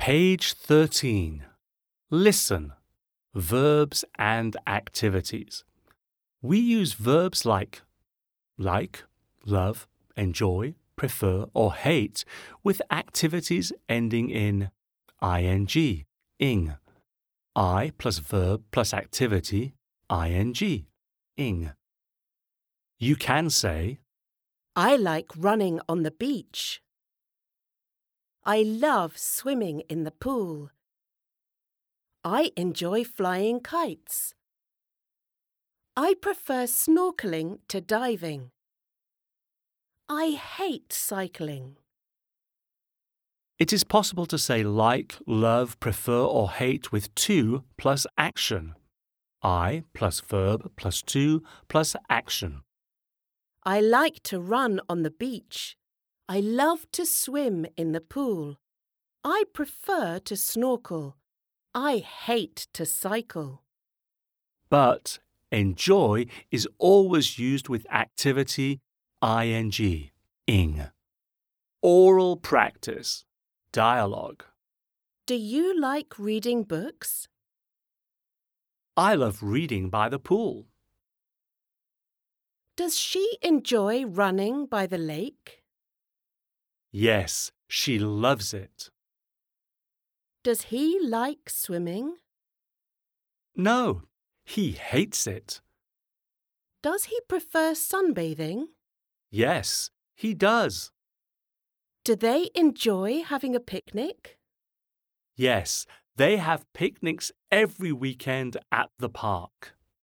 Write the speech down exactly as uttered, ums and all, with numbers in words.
Page thirteen. Listen. Verbs and activities. We use verbs like like, love, enjoy, prefer, or hate with activities ending in ing, ing. I plus verb plus activity, ing, ing. You can say, I like running on the beach. I love swimming in the pool. I enjoy flying kites. I prefer snorkeling to diving. I hate cycling. It is possible to say like, love, prefer, or hate with to plus action. I plus verb plus to plus action. I like to run on the beach. I love to swim in the pool. I prefer to snorkel. I hate to cycle. But enjoy is always used with activity ing, ing. Oral practice. Dialogue. Do you like reading books? I love reading by the pool. Does she enjoy running by the lake? Yes, she loves it. Does he like swimming? No, he hates it. Does he prefer sunbathing? Yes, he does. Do they enjoy having a picnic? Yes, they have picnics every weekend at the park.